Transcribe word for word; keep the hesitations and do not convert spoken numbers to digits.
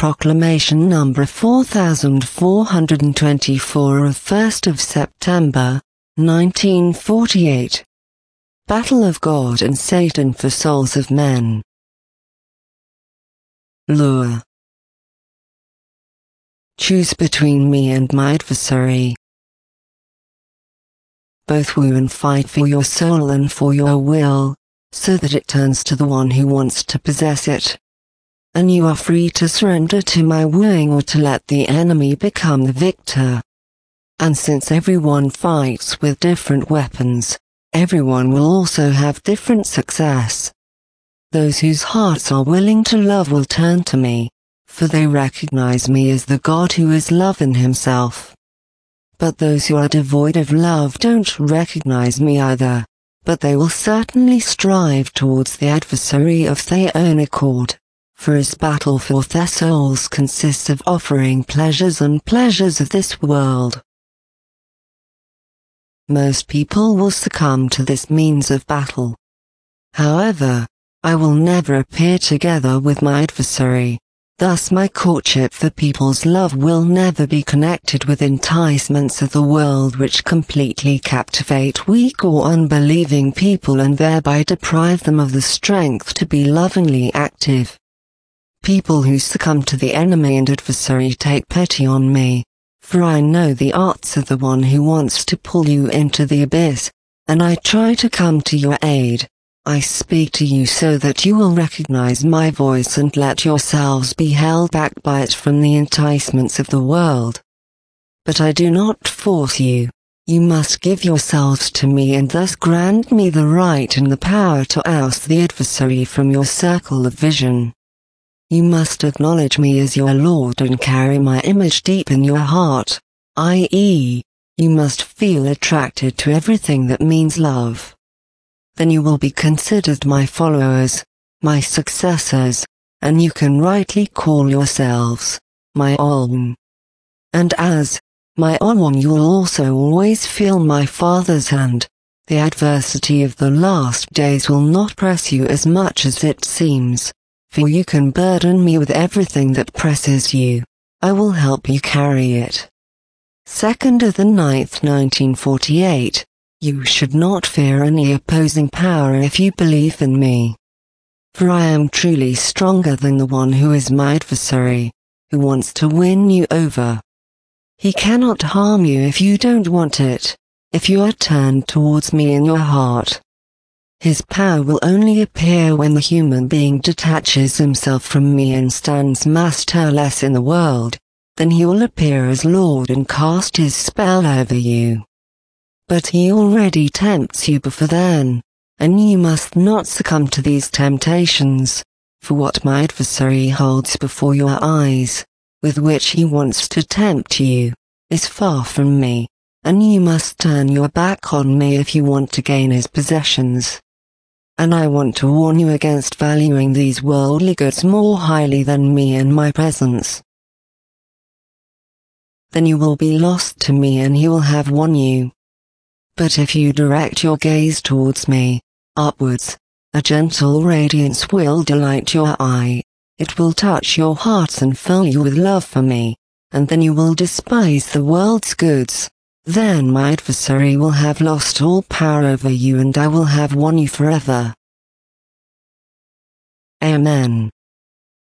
Proclamation number four thousand four hundred twenty-four of first of September, nineteen forty-eight. Battle of God and Satan for souls of men. Lure. Choose between me and my adversary. Both woo and fight for your soul and for your will, so that it turns to the one who wants to possess it. And you are free to surrender to my wooing or to let the enemy become the victor. And since everyone fights with different weapons, everyone will also have different success. Those whose hearts are willing to love will turn to me, for they recognize me as the God who is love in himself. But those who are devoid of love don't recognize me either, but they will certainly strive towards the adversary of their own accord. For his battle for their souls consists of offering pleasures and pleasures of this world. Most people will succumb to this means of battle. However, I will never appear together with my adversary, thus my courtship for people's love will never be connected with enticements of the world which completely captivate weak or unbelieving people and thereby deprive them of the strength to be lovingly active. People who succumb to the enemy and adversary take pity on me, for I know the arts of the one who wants to pull you into the abyss, and I try to come to your aid. I speak to you so that you will recognize my voice and let yourselves be held back by it from the enticements of the world. But I do not force you. You must give yourselves to me and thus grant me the right and the power to oust the adversary from your circle of vision. You must acknowledge me as your Lord and carry my image deep in your heart, that is, you must feel attracted to everything that means love. Then you will be considered my followers, my successors, and you can rightly call yourselves my own. And as my own you will also always feel my Father's hand. The adversity of the last days will not press you as much as it seems. For you can burden me with everything that presses you. I will help you carry it. second of the ninth nineteen forty-eight. You should not fear any opposing power if you believe in me. For I am truly stronger than the one who is my adversary, who wants to win you over. He cannot harm you if you don't want it, if you are turned towards me in your heart. His power will only appear when the human being detaches himself from me and stands masterless in the world, then he will appear as Lord and cast his spell over you. But he already tempts you before then, and you must not succumb to these temptations, for what my adversary holds before your eyes, with which he wants to tempt you, is far from me, and you must turn your back on me if you want to gain his possessions. And I want to warn you against valuing these worldly goods more highly than me and my presence. Then you will be lost to me and he will have won you. But if you direct your gaze towards me, upwards, a gentle radiance will delight your eye, it will touch your hearts and fill you with love for me, and then you will despise the world's goods. Then my adversary will have lost all power over you and I will have won you forever. Amen.